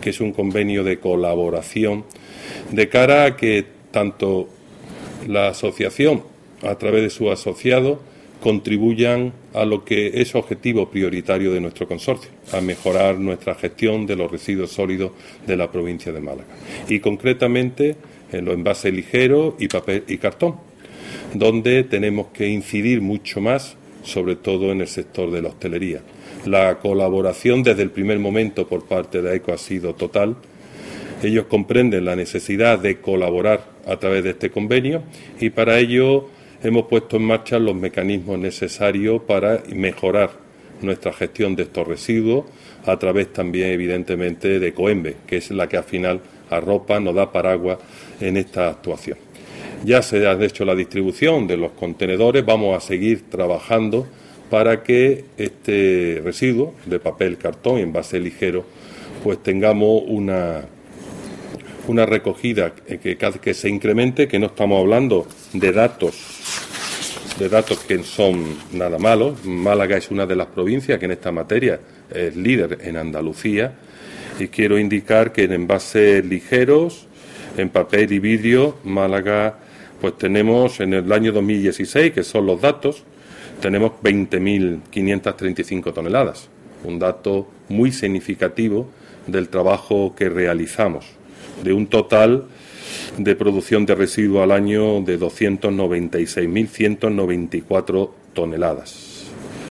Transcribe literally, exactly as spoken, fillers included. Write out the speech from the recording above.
que es un convenio de colaboración de cara a que tanto la asociación, a través de sus asociados, contribuyan a lo que es objetivo prioritario de nuestro consorcio, a mejorar nuestra gestión de los residuos sólidos de la provincia de Málaga. Y concretamente en los envases ligeros y papel y cartón, donde tenemos que incidir mucho más, sobre todo en el sector de la hostelería. La colaboración desde el primer momento por parte de AECO ha sido total. Ellos comprenden la necesidad de colaborar a través de este convenio y para ello hemos puesto en marcha los mecanismos necesarios para mejorar nuestra gestión de estos residuos a través también, evidentemente, de Coembe, que es la que al final arropa, nos da paraguas en esta actuación. Ya se ha hecho la distribución de los contenedores, vamos a seguir trabajando para que este residuo de papel, cartón y envase ligero, pues tengamos una, una recogida que, que se incremente, que no estamos hablando de datos, de datos que son nada malos. Málaga es una de las provincias que en esta materia es líder en Andalucía, y quiero indicar que en envases ligeros, en papel y vidrio, Málaga, pues tenemos en el año dos mil dieciséis, que son los datos, tenemos veinte mil quinientas treinta y cinco toneladas, un dato muy significativo del trabajo que realizamos, de un total de producción de residuos al año de doscientas noventa y seis mil ciento noventa y cuatro toneladas.